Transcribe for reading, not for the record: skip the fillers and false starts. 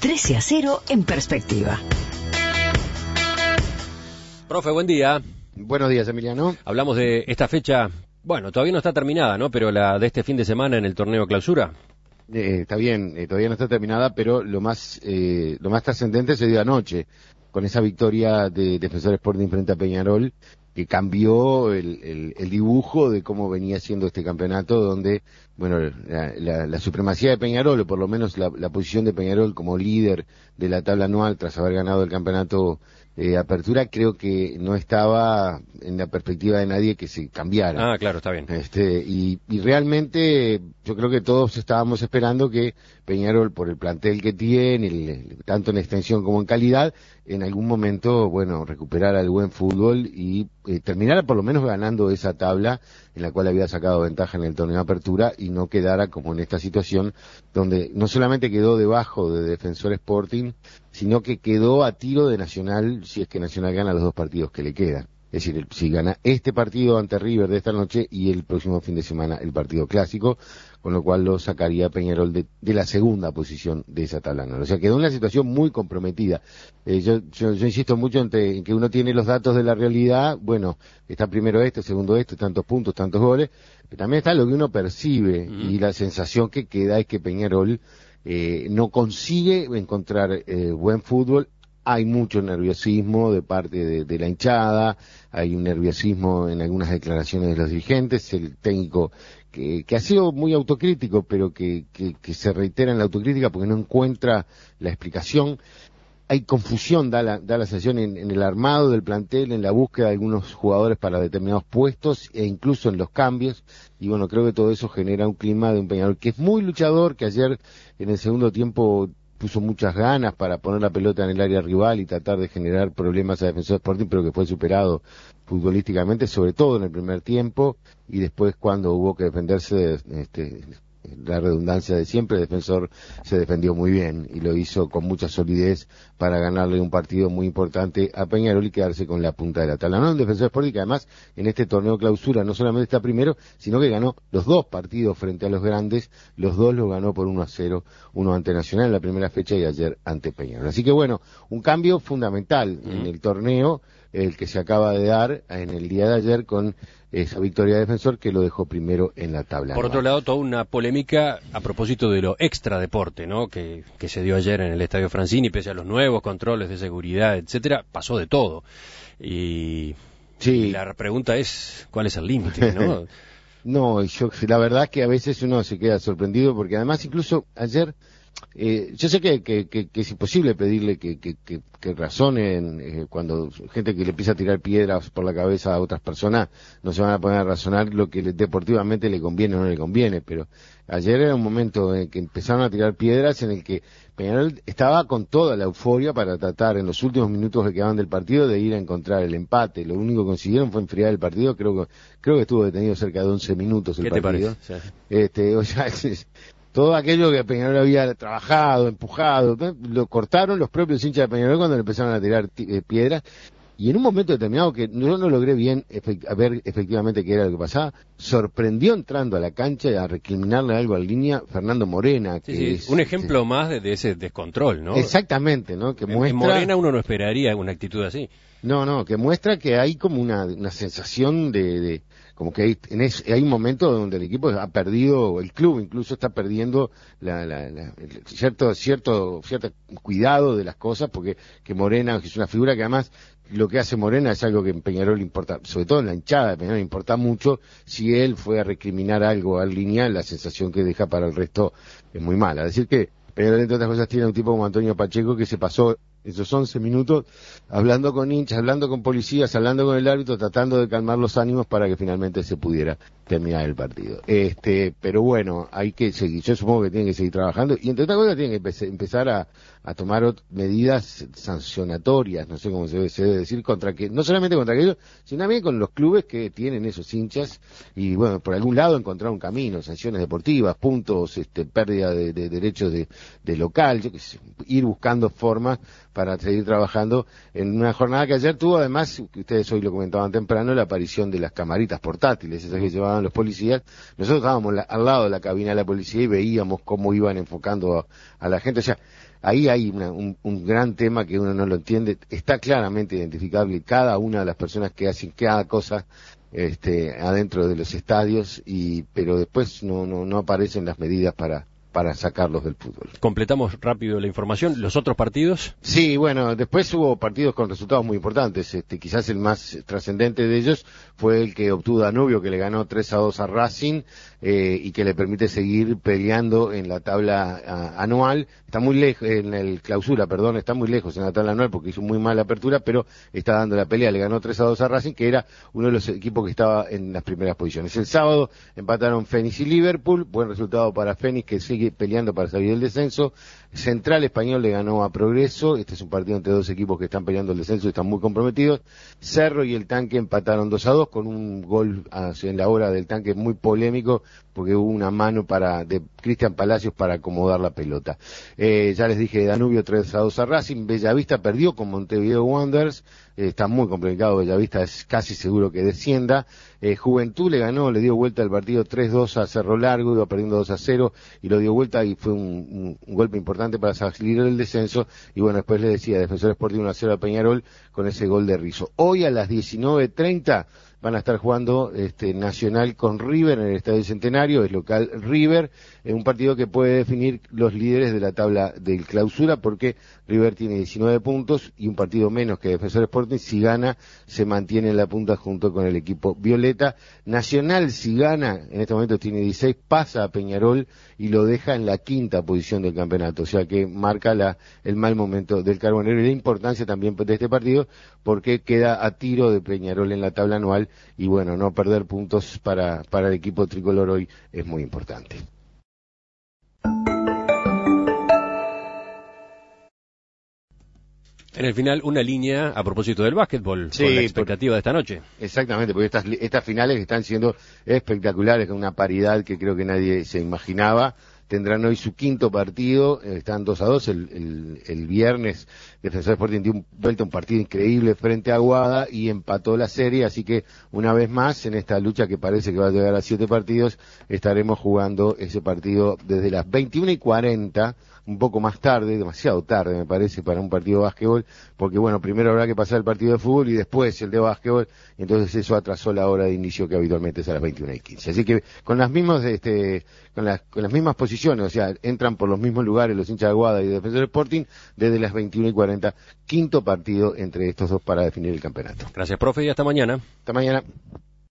13-0 en perspectiva. Profe, buen día. Buenos días, Emiliano. Hablamos de esta fecha, bueno, todavía no está terminada, ¿no? Pero la de este fin de semana en el torneo Clausura. Está bien, todavía no está terminada, pero lo más trascendente se dio anoche, con esa victoria de Defensor Sporting frente a Peñarol, que cambió el dibujo de cómo venía siendo este campeonato, donde, bueno, la supremacía de Peñarol, o por lo menos la posición de Peñarol como líder de la tabla anual tras haber ganado el campeonato Apertura, creo que no estaba en la perspectiva de nadie que se cambiara. Ah, claro, está bien. Y realmente yo creo que todos estábamos esperando que Peñarol, por el plantel que tiene, tanto en extensión como en calidad, en algún momento, bueno, recuperara el buen fútbol y terminara por lo menos ganando esa tabla en la cual había sacado ventaja en el torneo de Apertura y no quedara como en esta situación donde no solamente quedó debajo de Defensor Sporting, sino que quedó a tiro de Nacional si es que Nacional gana los dos partidos que le quedan. Es decir, si gana este partido ante River de esta noche y el próximo fin de semana el partido clásico, con lo cual lo sacaría Peñarol de la segunda posición de esa tabla anual. O sea, quedó en una situación muy comprometida. Yo insisto mucho en que uno tiene los datos de la realidad, bueno, está primero segundo tantos puntos, tantos goles, pero también está lo que uno percibe, y la sensación que queda es que Peñarol no consigue encontrar buen fútbol. Hay mucho nerviosismo de parte de la hinchada, hay un nerviosismo en algunas declaraciones de los dirigentes, el técnico que ha sido muy autocrítico, pero que se reitera en la autocrítica porque no encuentra la explicación. Hay confusión, da la sensación en el armado del plantel, en la búsqueda de algunos jugadores para determinados puestos e incluso en los cambios, y bueno, creo que todo eso genera un clima de un Peñarol que es muy luchador, que ayer en el segundo tiempo puso muchas ganas para poner la pelota en el área rival y tratar de generar problemas a Defensor Sporting, pero que fue superado futbolísticamente, sobre todo en el primer tiempo, y después cuando hubo que defenderse, la redundancia de siempre, el Defensor se defendió muy bien y lo hizo con mucha solidez para ganarle un partido muy importante a Peñarol y quedarse con la punta de la tabla. No, el Defensor Sporting, que además en este torneo Clausura no solamente está primero, sino que ganó los dos partidos frente a los grandes, los dos los ganó por 1-0, uno ante Nacional en la primera fecha y ayer ante Peñarol. Así que bueno, un cambio fundamental en el torneo, el que se acaba de dar en el día de ayer con esa victoria de Defensor que lo dejó primero en la tabla. Por otro lado, toda una polémica a propósito de lo extradeporte, ¿no? Que se dio ayer en el Estadio Francini, pese a los nuevos controles de seguridad, etcétera, pasó de todo. Y la pregunta es, ¿cuál es el límite, no? No, la verdad es que a veces uno se queda sorprendido porque además incluso ayer yo sé que es imposible pedirle que razonen cuando gente que le empieza a tirar piedras por la cabeza a otras personas no se van a poner a razonar lo que deportivamente le conviene o no le conviene, pero ayer era un momento en que empezaron a tirar piedras en el que Peñarol estaba con toda la euforia para tratar en los últimos minutos que quedaban del partido de ir a encontrar el empate. Lo único que consiguieron fue enfriar el partido. Creo que estuvo detenido cerca de 11 minutos el partido. ¿Qué te parece? O sea, todo aquello que Peñarol había trabajado, empujado, lo cortaron los propios hinchas de Peñarol cuando le empezaron a tirar piedras. Y en un momento determinado que yo no logré bien a ver efectivamente qué era lo que pasaba, sorprendió entrando a la cancha a recriminarle algo al línea Fernando Morena. Que es un ejemplo más de ese descontrol, ¿no? Exactamente, ¿no? Que muestra... En Morena uno no esperaría una actitud así. No, que muestra que hay como una sensación de como que hay un momento donde el equipo ha perdido, el club incluso está perdiendo cierto cuidado de las cosas, porque que Morena, que es una figura que además lo que hace Morena es algo que en Peñarol importa, sobre todo en la hinchada de Peñarol importa mucho. Si él fue a recriminar algo al línea, la sensación que deja para el resto es muy mala. Es decir que Peñarol, entre otras cosas, tiene un tipo como Antonio Pacheco que se pasó esos 11 minutos hablando con hinchas, hablando con policías, hablando con el árbitro, tratando de calmar los ánimos para que finalmente se pudiera terminar el partido. Pero bueno, hay que seguir, yo supongo que tienen que seguir trabajando y entre otras cosas tienen que empezar a tomar medidas sancionatorias, no sé cómo se debe decir, no solamente contra aquellos, sino también con los clubes que tienen esos hinchas y bueno, por algún lado encontrar un camino, sanciones deportivas, puntos, pérdida de derechos de local, yo qué sé, ir buscando formas para seguir trabajando en una jornada que ayer tuvo, además, que ustedes hoy lo comentaban temprano, la aparición de las camaritas portátiles, esas que llevaban los policías. Nosotros estábamos al lado de la cabina de la policía y veíamos cómo iban enfocando a la gente. O sea, ahí hay un gran tema que uno no lo entiende. Está claramente identificable cada una de las personas que hacen cada cosa adentro de los estadios, pero después no aparecen las medidas para sacarlos del fútbol. Completamos rápido la información. ¿Los otros partidos? Sí, bueno, después hubo partidos con resultados muy importantes. Quizás el más trascendente de ellos fue el que obtuvo Danubio, que le ganó 3-2 a Racing, y que le permite seguir peleando en la tabla anual. Está muy lejos, en el clausura, perdón, está muy lejos en la tabla anual porque hizo muy mala apertura, pero está dando la pelea. Le ganó 3-2 a Racing, que era uno de los equipos que estaba en las primeras posiciones. El sábado empataron Fénix y Liverpool, buen resultado para Fénix, que sigue peleando para salir del descenso. Central Español le ganó a Progreso. Este es un partido entre dos equipos que están peleando el descenso y están muy comprometidos. Cerro y el Tanque empataron 2-2 con un gol en la hora del Tanque muy polémico, porque hubo una mano de Cristian Palacios para acomodar la pelota. Ya les dije, Danubio 3-2 a Racing. Bellavista perdió con Montevideo Wanderers. Está muy complicado, Bellavista es casi seguro que descienda. Juventud le dio vuelta al partido 3-2 a Cerro Largo, iba perdiendo 2-0 y lo dio vuelta y fue un golpe importante para salir del descenso. Y bueno, después le decía, Defensor Sporting 1-0 a Peñarol con ese gol de Rizzo. Hoy a las 19:30 van a estar jugando Nacional con River en el Estadio Centenario, es local River, en un partido que puede definir los líderes de la tabla del clausura, porque River tiene 19 puntos y un partido menos que Defensor Sporting. Si gana, se mantiene en la punta junto con el equipo violeta. Nacional, si gana, en este momento tiene 16, pasa a Peñarol y lo deja en la quinta posición del campeonato, o sea que marca el mal momento del Carbonero y la importancia también de este partido, porque queda a tiro de Peñarol en la tabla anual. Y bueno, no perder puntos para el equipo tricolor hoy es muy importante. En el final, una línea a propósito del básquetbol, sí, con la expectativa de esta noche. Exactamente, porque estas finales están siendo espectaculares, con una paridad que creo que nadie se imaginaba. Tendrán hoy su quinto partido, están 2-2, el viernes Defensor Sporting dio vuelta un partido increíble frente a Aguada y empató la serie, así que una vez más en esta lucha que parece que va a llegar a 7 partidos, estaremos jugando ese partido desde las 21:40, un poco más tarde, demasiado tarde me parece para un partido de básquetbol, porque bueno, primero habrá que pasar el partido de fútbol y después el de básquetbol, y entonces eso atrasó la hora de inicio que habitualmente es a las 21:15. Así que con las mismas con las mismas posiciones, o sea, entran por los mismos lugares los hinchas de Aguada y de Defensor Sporting desde las 21:40, quinto partido entre estos dos para definir el campeonato. Gracias, profe, y hasta mañana. Hasta mañana.